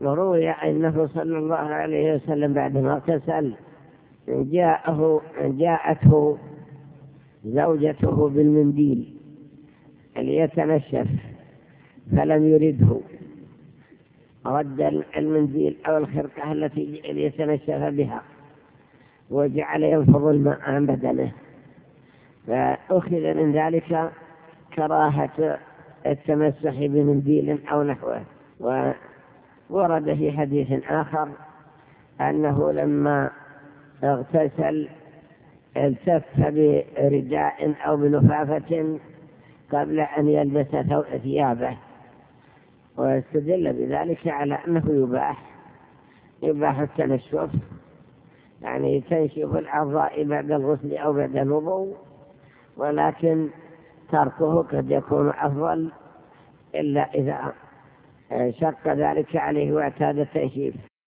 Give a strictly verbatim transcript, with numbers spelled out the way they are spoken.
وروي أنه صلى الله عليه وسلم بعدما اغتسل جاءه جاءته زوجته بالمنديل ليتنشف فلم يرده، رد المنديل أو الخرقة التي ليتنشف بها وجعل ينفض الماء عن بدنه، فأخذ من ذلك كراهة التمسح بمنديل أو نحوه. وورد في حديث آخر أنه لما اغتسل التف برداء أو بلفافة قبل أن يلبس ثيابه، واستدل بذلك على أنه يباح يباح التنشف، يعني تنشف الأعضاء بعد الغسل أو بعد الوضوء، ولكن تركه قد يكون أفضل إلا إذا شق ذلك عليه واعتاد التنشيف.